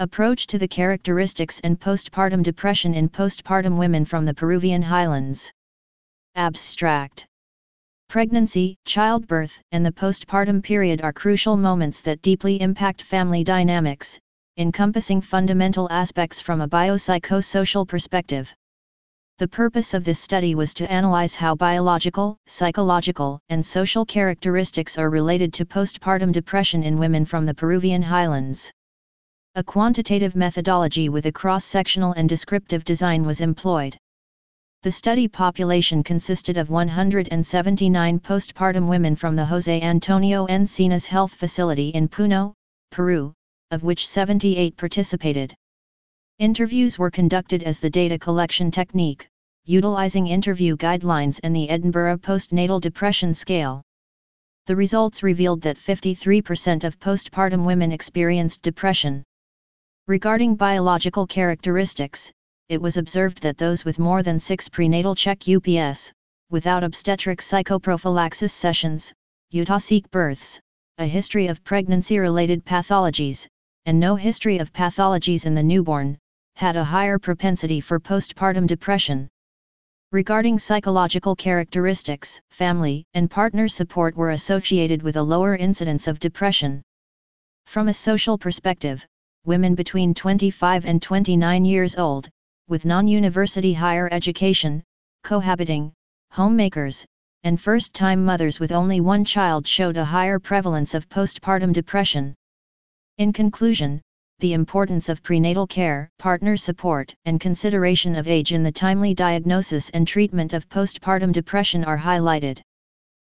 Approach to the characteristics and postpartum depression in postpartum women from the Peruvian highlands. Abstract. Pregnancy, childbirth, and the postpartum period are crucial moments that deeply impact family dynamics, encompassing fundamental aspects from a biopsychosocial perspective. The purpose of this study was to analyze how biological, psychological, and social characteristics are related to postpartum depression in women from the Peruvian highlands. A quantitative methodology with a cross-sectional and descriptive design was employed. The study population consisted of 179 postpartum women from the José Antonio Encinas Health Facility in Puno, Peru, of which 78 participated. Interviews were conducted as the data collection technique, utilizing interview guidelines and the Edinburgh Postnatal Depression Scale. The results revealed that 53% of postpartum women experienced depression. Regarding biological characteristics, it was observed that those with more than 6 prenatal check UPS, without obstetric psychoprophylaxis sessions, eutasic births, a history of pregnancy-related pathologies, and no history of pathologies in the newborn, had a higher propensity for postpartum depression. Regarding psychological characteristics, family and partner support were associated with a lower incidence of depression. From a social perspective, women between 25 and 29 years old, with non-university higher education, cohabiting, homemakers, and first-time mothers with only one child showed a higher prevalence of postpartum depression. In conclusion, the importance of prenatal care, partner support, and consideration of age in the timely diagnosis and treatment of postpartum depression are highlighted.